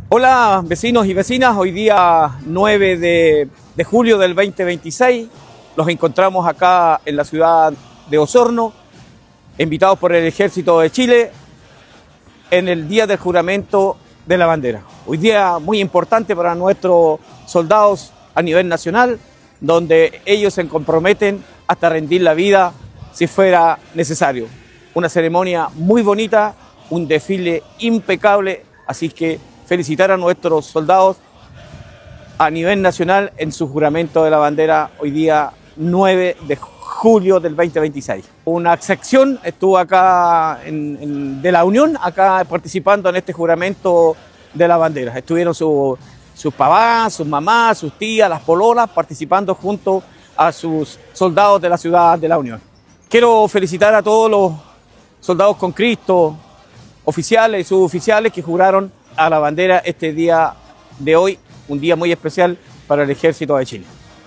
Hola vecinos y vecinas, hoy día 9 de julio del 2026 nos encontramos acá en la ciudad de Osorno, invitados por el Ejército de Chile en el día del juramento de la bandera. Hoy día muy importante para nuestros soldados a nivel nacional, donde ellos se comprometen hasta rendir la vida si fuera necesario. Una ceremonia muy bonita, un desfile impecable, así que felicitar a nuestros soldados a nivel nacional en su juramento de la bandera hoy día 9 de julio del 2026. Una sección estuvo acá de la Unión, acá participando en este juramento de la bandera. Estuvieron sus papás, sus mamás, sus tías, las pololas, participando junto a sus soldados de la ciudad de la Unión. Quiero felicitar a todos los soldados con Cristo, oficiales y suboficiales que juraron a la bandera este día de hoy, un día muy especial para el Ejército de Chile.